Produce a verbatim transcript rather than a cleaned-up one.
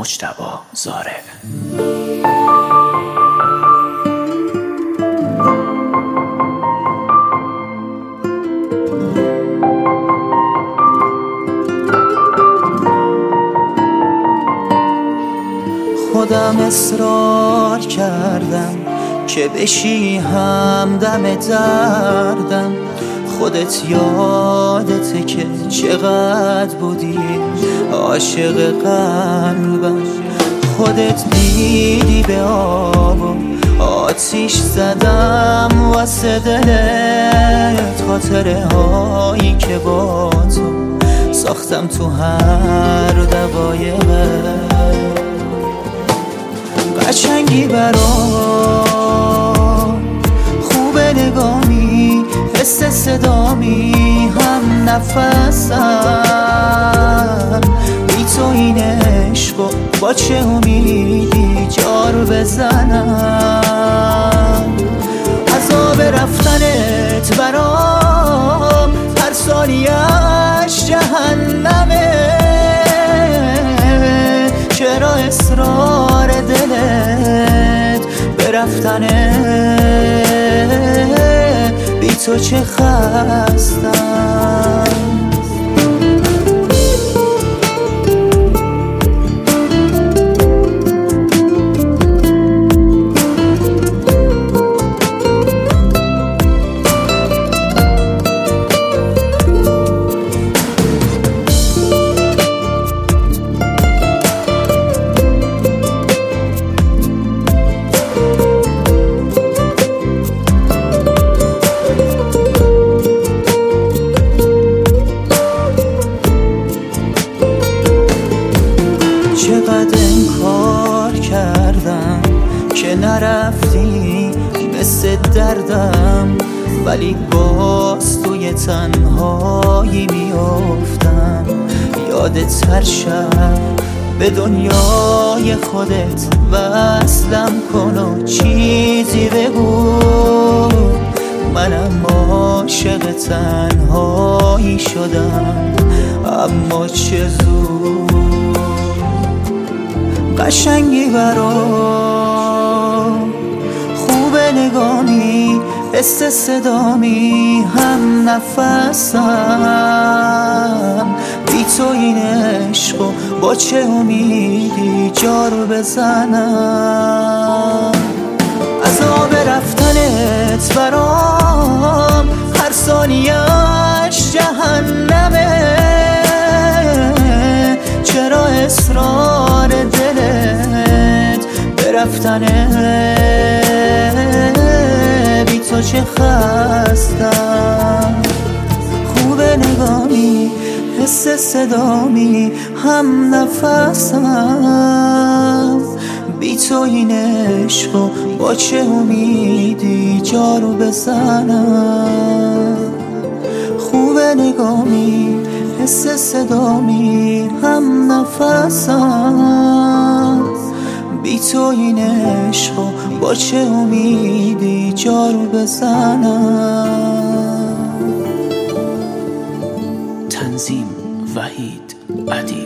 مجتبی زارع. خودم اصرار کردم که بشی همدم دردم، خودت یادته که چقدر بودی عاشق قلبم، خودت دیدی به آب و آتیش زدم واسه دلت، خاطره هایی که با تو ساختم تو هر دقایقت، قشنگی برام خوبه نگامی، حس صدامی، هم نفسم، بی تو این عشقو با چه امیدی جارو بزنم، عذاب رفتنت برام هر ثانیه‌اش جهنمه، چرا اصرار دلت به رفتنه، بی تو چه خستم. چقدر انکار کردم که نرفتی مثل دردم، ولی باز توی تنهایی میافتم، یادت هر شب به دنیای خودت وصلم کن و چیزی بگو، منم عاشق تنهایی شدم اما چه زود، قشنگی برام خوبه نگامی، حس صدامی، هم نفسم، بی تو این عشقو با چه امیدی جارو بزنم، عذاب رفتنت برام هر ثانیه‌اش جهنمه، چرا اصرار دلت به رفتنه، بی تو چه خستم، خوبه نگامی، حس صدامی، هم نفسم، بی تو این عشقو با چه امیدی جارو بزنم، خوبه نگامی، حس صدامی، هم نفسم، بی تو این عشقو با چه امیدی جارو بزنم. تنظیم وحید عدی.